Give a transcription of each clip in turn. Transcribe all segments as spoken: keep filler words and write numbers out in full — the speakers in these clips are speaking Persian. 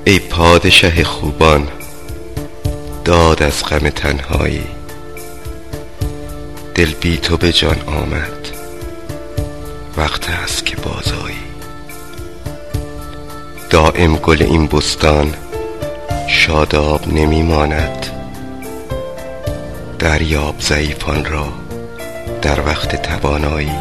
ای پادشه خوبان، داد از غم تنهایی. دل بی تو به جان آمد، وقت است که بازآیی. دایم گل این بستان شاداب نمی ماند، دریاب ضعیفان را در وقت توانایی.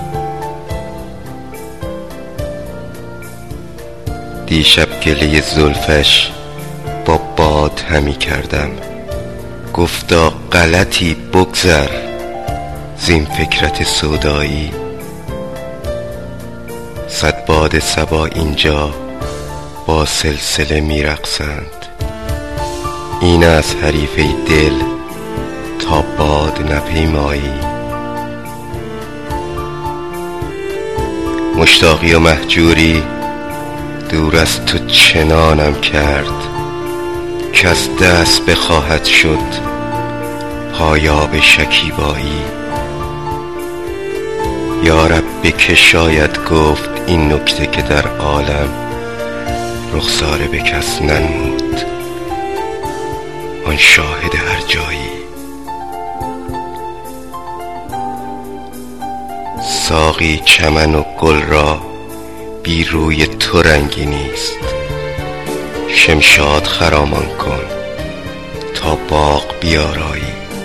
دیشب گله زلفش با باد همی کردم، گفتا غلطی بگذر زین فکرت سودایی. صد باد صبا اینجا با سلسله می رقصند، این از حریفه دل تا باد نپیمایی. مشتاقی و مهجوری دور از تو چنانم کرد، که از دست بخواهد شد پایاب شکیبایی. یا رب که شاید گفت این نکته که در عالم رخسار به کس ننمود آن شاهد هر جایی. ساقی چمن و گل را بی روی تو رنگی نیست، شمشاد خرامان کن تا باغ بیارایی.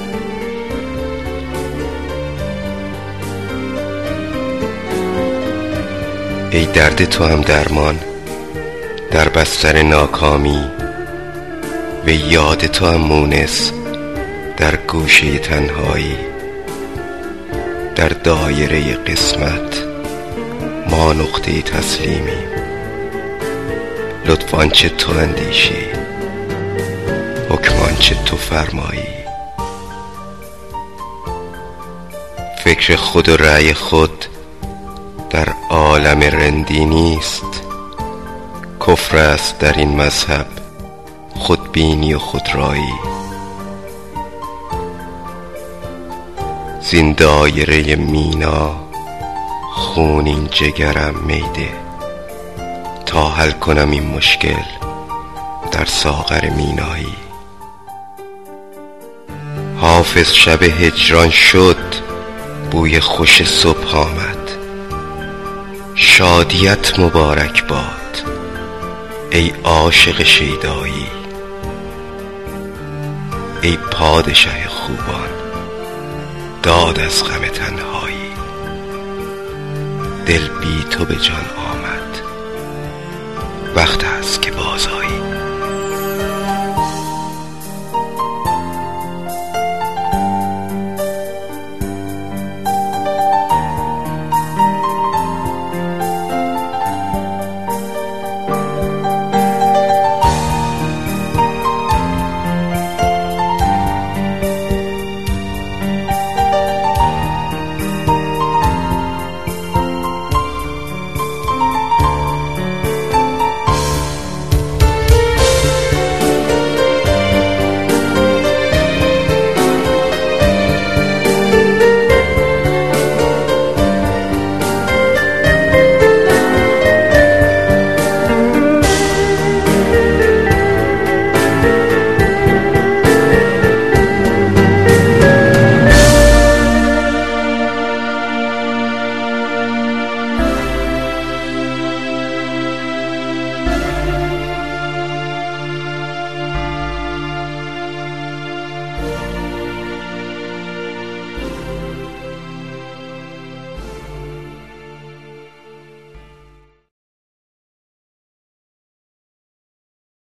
ای درد تو هم درمان در بستر ناکامی، و یاد تو هم مونس در گوشه تنهایی. در دایره قسمت ما نقطه تسلیمی، لطف آنچه تو اندیشی، حکم آنچه تو فرمایی. فکر خود و رأی خود در عالم رندی نیست، کفر است در این مذهب خودبینی و خودرایی. زین دایره مینا خونین جگرم میده، تا حل کنم این مشکل در ساغر مینایی. حافظ شب هجران شد بوی خوش صبح آمد، شادیت مبارک باد ای عاشق شیدایی. ای پادشه خوبان، داد از غم تنهایی. دل بی تو به جان آمد، وقت است که بازآیی.